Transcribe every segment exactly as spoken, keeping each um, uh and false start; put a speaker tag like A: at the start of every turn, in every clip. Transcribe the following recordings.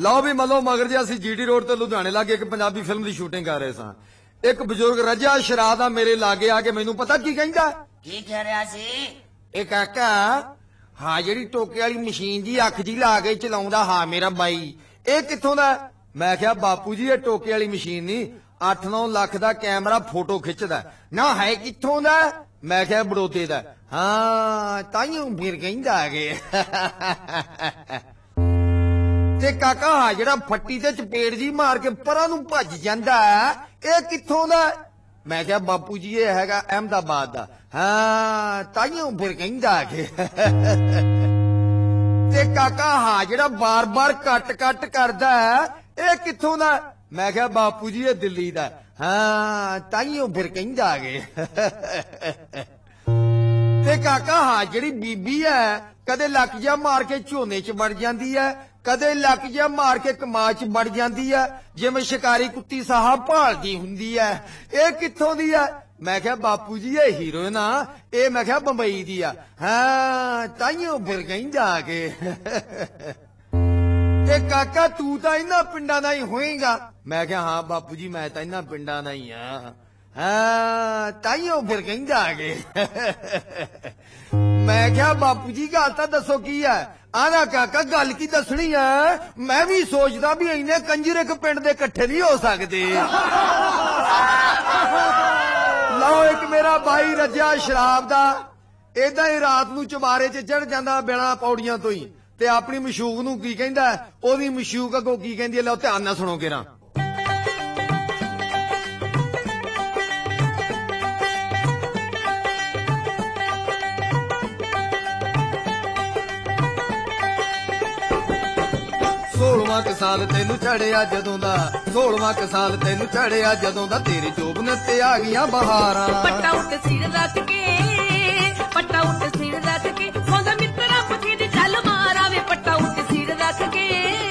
A: ਲਓ ਵੀ ਮੱਲੋ ਮਗਰ ਜੇ ਅਸੀਂ ਜੀਡੀ ਰੋਡ ਤੇ ਲੁਧਿਆਣੇ ਲਾਗੇ ਇੱਕ ਪੰਜਾਬੀ ਫਿਲਮ ਦੀ ਸ਼ੂਟਿੰਗ ਕਰ ਰਹੇ ਸਾਂ। ਇੱਕ ਬਜ਼ੁਰਗ ਰੱਜਾ ਸ਼ਰਾਬ ਦਾ ਮੇਰੇ ਲਾਗੇ ਆ ਕੇ ਮੈਨੂੰ ਪਤਾ ਕੀ ਕਹਿੰਦਾ?
B: ਕੀ ਕਹਿ ਰਿਹਾ ਸੀ?
A: ਇਹ ਕਾਕਾ ਹਾਂ ਜਿਹੜੀ ਟੋਕੇ ਵਾਲੀ ਮਸ਼ੀਨ ਜੀ ਅੱਖ ਜੀ ਲਾ ਕੇ ਚਲਾਉਂਦਾ ਹਾਂ ਮੇਰਾ ਬਾਈ, ਇਹ ਕਿੱਥੋਂ ਦਾ? ਮੈਂ ਕਿਹਾ ਬਾਪੂ ਜੀ ਇਹ ਟੋਕੇ ਵਾਲੀ ਮਸ਼ੀਨ ਨਹੀਂ, ਅੱਠ ਨੌ ਲੱਖ ਦਾ ਕੈਮਰਾ ਫੋਟੋ ਖਿੱਚਦਾ ਨਾ। ਹੈ ਕਿੱਥੋਂ ਦਾ? ਮੈਂ ਕਿਹਾ ਬੜੋਦੇ ਦਾ। ਹਾਂ ਤਾਈਓ ਫਿਰ ਕਹਿੰਦਾ ਆ ਗਏ। ਤੇ ਕਾਕਾ ਹਾਂ ਜਿਹੜਾ ਫੱਟੀ ਤੇ ਚਪੇੜ ਜੀ ਮਾਰ ਕੇ ਪਰਾਂ ਨੂੰ ਭੱਜ ਜਾਂਦਾ ਇਹ ਕਿੱਥੋਂ ਦਾ? ਮੈਂ ਕਿਹਾ ਬਾਪੂ ਜੀ ਇਹ ਹੈਗਾ ਅਹਿਮਦਾਬਾਦ ਦਾ। ਹਾਂ ਤਾਈਓ ਫਿਰ ਕਹਿੰਦਾ ਆ ਗਏ। ਤੇ ਕਾਕਾ ਹਾਂ ਜਿਹੜਾ ਬਾਰ ਬਾਰ ਕੱਟ ਕੱਟ ਕਰਦਾ ਇਹ ਕਿੱਥੋਂ ਦਾ? ਮੈਂ ਕਿਹਾ ਬਾਪੂ ਜੀ ਇਹ ਦਿੱਲੀ ਦਾ। ਹਾਂ ਤਾਈਓ ਫਿਰ ਕਹਿੰਦਾ ਆ ਗਏ। ਤੇ ਕਾਕਾ ਹਾਂ ਜਿਹੜੀ ਬੀਬੀ ਹੈ ਕਦੇ ਲੱਕ ਜਿਹਾ ਮਾਰ ਕੇ ਝੋਨੇ ਚ ਵੜ ਜਾਂਦੀ ਹੈ, ਕਦੇ ਲੱਕ ਜਿਹਾ ਮਾਰ ਕੇ ਕਮਾਦ ਚ ਵੜ ਜਾਂਦੀ ਹੈ, ਜਿਵੇਂ ਸ਼ਿਕਾਰੀ ਕੁੱਤੀ ਸਾਹਬ ਭਾਲਦੀ ਹੁੰਦੀ ਹੈ, ਇਹ ਕਿੱਥੋਂ ਦੀ ਹੈ? ਮੈਂ ਕਿਹਾ ਬਾਪੂ ਜੀ ਇਹ ਹੀਰੋਇਨ ਆ, ਇਹ ਮੈਂ ਕਿਹਾ ਬੰਬਈ ਦੀ ਆ। ਹਾਂ ਤਾਈਓ ਫਿਰ ਕਹਿੰਦਾ ਆ ਕੇ। ਤੇ ਕਾਕਾ ਤੂੰ ਤਾਂ ਇਹਨਾਂ ਪਿੰਡਾਂ ਦਾ ਹੀ ਹੋਏਗਾ? ਮੈਂ ਕਿਹਾ ਹਾਂ ਬਾਪੂ ਜੀ ਮੈਂ ਤਾਂ ਇਹਨਾਂ ਪਿੰਡਾਂ ਦਾ ਹੀ ਆ। ਹਾਂ ਤਾਈਓ ਫਿਰ ਕਹਿੰਦਾ ਆ ਕੇ। ਮੈਂ ਕਿਹਾ ਬਾਪੂ ਜੀ ਗੱਲ ਤਾਂ ਦੱਸੋ ਕੀ ਹੈ? ਆਣਾ ਕਾਕਾ ਗੱਲ ਕੀ ਦੱਸਣੀ ਹੈ? ਮੈਂ ਵੀ ਸੋਚਦਾ ਵੀ ਇੰਨੇ ਕੰਜਰ ਇੱਕ ਪਿੰਡ ਦੇ ਇਕੱਠੇ ਨਹੀਂ ਹੋ ਸਕਦੇ। ਲਓ ਇੱਕ ਮੇਰਾ ਬਾਈ ਰੱਜਿਆ ਸ਼ਰਾਬ ਦਾ ਏਦਾਂ ਹੀ ਰਾਤ ਨੂੰ ਚੁਬਾਰੇ ਚ ਚੜ ਜਾਂਦਾ ਬਿਨਾਂ ਪੌੜੀਆਂ ਤੋਂ ਹੀ, ਤੇ ਆਪਣੀ ਮਸ਼ੂਕ ਨੂੰ ਕੀ ਕਹਿੰਦਾ, ਉਹਦੀ ਮਸ਼ੂਕ ਅੱਗੋਂ ਕੀ ਕਹਿੰਦੀ ਹੈ? ਲਓ ਧਿਆਨ ਨਾਲ ਸੁਣੋ ਕਿਰਾ। ਸੋਲਵਾਂ ਕ ਸਾਲ ਤੈਨੂੰ ਚੜਿਆ ਜਦੋਂ ਦਾ, ਸੋਲਵਾਂ ਕ ਸਾਲ ਤੈਨੂੰ ਚੜਿਆ ਜਦੋਂ ਦਾ, ਤੇਰੇ ਜੋਬਨ ਤੇ ਆ ਗਈਆਂ ਬਹਾਰਾਂ।
C: ਪੱਟਾ ਉੱਤੇ ਸਿਰ ਰੱਖ ਕੇ, ਪੱਟਾ ਉੱਤੇ ਸਿਰ ਰੱਖ ਕੇ, ਸੌਂਦਾ ਮਿੱਤਰਾ ਪੱਖੀ ਦੀ ਚੱਲ ਮਾਰਾ ਵੇ। ਪੱਟਾ ਉੱਤੇ ਸਿਰ ਰੱਖ ਕੇ,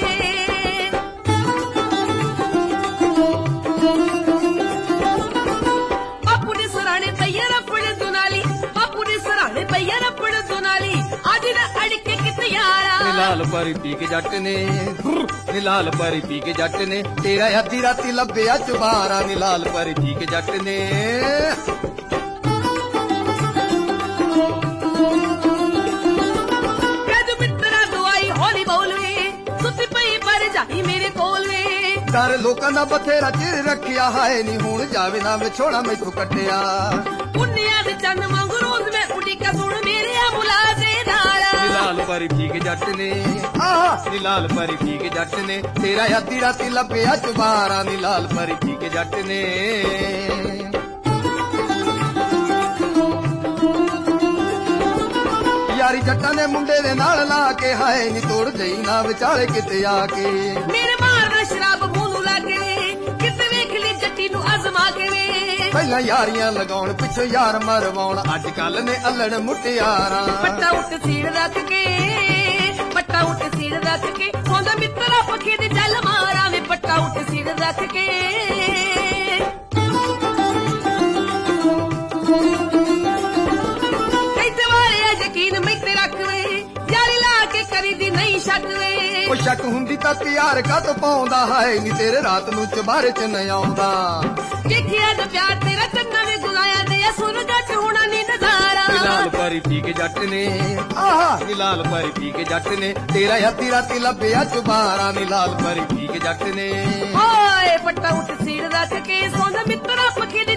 C: ਬਾਪੂ ਦੇ ਸਰਾਣੇ ਪਈਆ ਰੱਪੜ ਦੁਨਾਲੀ, ਬਾਪੂ ਦੇ ਸਰਾਣੇ ਪਈਆ ਰੱਪੜ ਦੁਨਾਲੀ, ਅੱਜ ਦਾ ਅੜਕੇ ਕਿਤੇ ਯਾਰਾ।
A: ਲਾਲ ਪਾਰੀ ਪੀ ਕੇ ਜੱਟ ਨੇ, ਨੀ ਲਾਲ ਪਾਰੀ ਪੀ ਕੇ ਜੱਟ ਨੇ, ਤੇਰਾ ਅੱਧੀ ਰਾਤੀ ਲੱਭਿਆ ਚੁਬਾਰਾ। ਨੀ ਲਾਲ ਪਾਰੀ ਪੀ ਕੇ ਜੱਟ ਨੇ।
C: ਕਦ ਮਿੱਤਰਾ ਦੁਆਈ ਹੌਲੀ ਬੋਲਵੇ, ਸੁੱਤੀ ਪਈ ਪਰ ਜਾਈ ਮੇਰੇ ਕੋਲ ਵੇ।
A: ਡਰ ਲੋਕਾਂ ਦਾ ਬਥੇਰਾ ਚਿਰ ਰੱਖਿਆ ਹਾਏ, ਨੀ ਹੁਣ ਜਾਵੇ ਨਾ ਵਿਛੋੜਾ ਮੈਥੋਂ ਕੱਟਿਆ।
C: ਪੁੰਨਿਆ ਦੇ ਚੰਨ ਵਾਂਗ ਰੋਜ਼ ਮੈਂ ਉਡੀਕਾ ਸੁਣ ਮੇਰੇ ਆ ਬੁਲਾ ਦੇ ਨਾਲਾ।
A: ਨੀ ਲਾਲ ਪਾਰੀ ਪੀ ਕੇ ਜੱਟ ਨੇ, ਆਹ ਨੀ ਲਾਲ ਪਾਰੀ ਪੀ ਕੇ ਜੱਟ ਨੇ, ਤੇਰਾ ਅੱਧੀ ਰਾਤੀ ਲੱਭਿਆ ਚੁਬਾਰਾ। ਨੀ ਲਾਲ ਪਾਰੀ ਪੀ ਕੇ ਜੱਟ ਨੇ। ਯਾਰੀ ਜੱਟਾਂ ਦੇ ਮੁੰਡੇ ਦੇ ਨਾਲ ਲਾ ਕੇ ਹਾਏ, ਨੀ ਤੋੜ ਜਈ ਨਾ ਵਿਚਾਲੇ ਕਿਤੇ ਆ ਕੇ।
C: ਮੇਰੇ ਮਾਰਨਾ ਸ਼ਰਾਬ ਮੂੰਹ ਨੂੰ ਲੱਗੇ, ਕਿਤੇ ਵੇਖ ਲਈ ਜੱਟੀ ਨੂੰ ਅਜ਼ਮਾ ਕੇ ਵੇ।
A: ਪਹਿਲਾਂ ਯਾਰੀਆਂ ਲਗਾਉਣ ਪਿੱਛੋਂ ਯਾਰ ਮਰਵਾਉਣ, ਅੱਜ ਕੱਲ ਨੇ ਅਲਣ ਮੁਟਿਆਰਾਂ।
C: ਪੱਟਾ ਉੱਤੇ ਸਿਰ ਰੱਖ ਕੇ, ਪੱਟਾ ਉੱਤੇ ਸਿਰ ਰੱਖ ਕੇ, ਸੌਂਦਾ ਮਿੱਤਰਾ ਪੱਖੀ ਦੀ ਚੱਲ ਮਾਰਾ ਵੇ। ਪੱਟਾ ਉੱਤੇ ਸਿਰ ਰੱਖ ਕੇ, ਇੱਥੇ ਵਾਲਿਆ ਯਕੀਨ ਮੈਂ ਤੇ ਰੱਖ ਵੇ, ਯਾਰੀ ਲਾ ਕੇ ਕਰੀ ਦੀ ਨਹੀਂ ਸ਼ੱਕ ਵੇ।
A: ਉਹ ਸ਼ੱਕ ਹੁੰਦੀ ਤਾਂ ਤਿਆਰ ਕਦ ਪਾਉਂਦਾ ਹਾਏ, ਨੀ ਤੇਰੇ ਰਾਤ ਨੂੰ ਚੁਬਾਰੇ ਚ ਨ ਆਉਂਦਾ।
C: ਦੇਖਿਆ ਜੋ ਪਿਆਰ ਤੇਰਾ ਚੰਨਾ ਵੇ ਗੁਲਾਇਆ ਦੇ, ਸੁਰਗਾ ਚ ਹੋਣਾ ਨੀ ਨਜ਼ਾਰਾ।
A: ਨੀ ਲਾਲ ਪਾਰੀ ਪੀ ਕੇ ਜੱਟ ਨੇ, ਆਹ ਨੀ ਲਾਲ ਪਾਰੀ ਪੀ ਕੇ ਜੱਟ ਨੇ, ਤੇਰਾ ਅੱਧੀ ਰਾਤੀ ਲੱਭਿਆ ਚੁਬਾਰਾ। ਨੀ ਲਾਲ ਪਾਰੀ ਪੀ ਕੇ ਜੱਟ ਨੇ।
C: ਓਏ ਪੱਟਾ ਉੱਤੇ ਸਿਰ ਰੱਖ ਕੇ, ਸੌਂਦਾ ਮਿੱਤਰਾ ਪੱਖੀ